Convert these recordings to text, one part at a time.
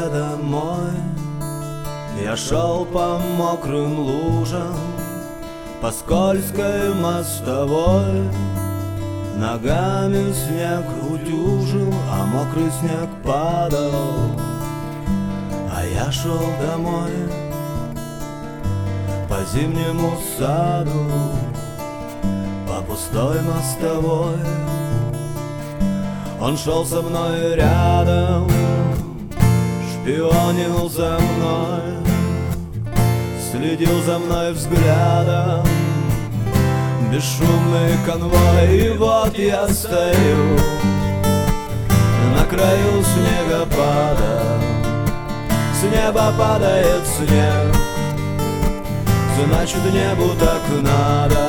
дороге домой я шел по мокрым лужам, по скользкой мостовой. Ногами снег утюжил, а мокрый снег падал. А я шел домой по зимнему саду, по пустой мостовой. Он шел со мной рядом, шпионил за мной, следил за мной взглядом. Бесшумный конвой, и вот я стою на краю снегопада. С неба падает снег, значит, небу так надо.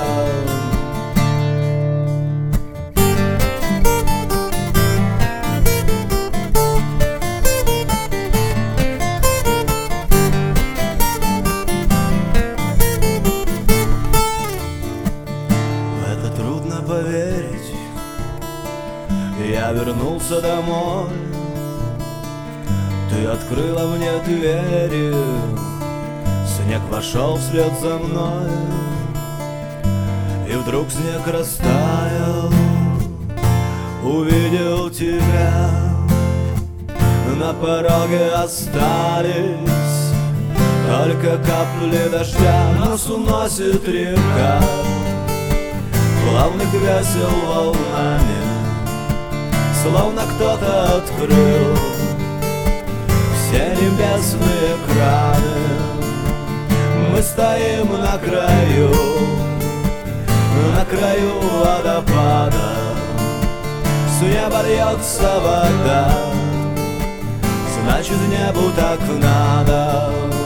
Поверить, я вернулся домой. Ты открыла мне двери, снег вошел вслед за мной. И вдруг снег растаял, увидел тебя. На пороге остались только капли дождя. Нас уносит река плавных весел волнами, словно кто-то открыл все небесные краны. Мы стоим на краю водопада. С неба льется вода, значит, небу так надо.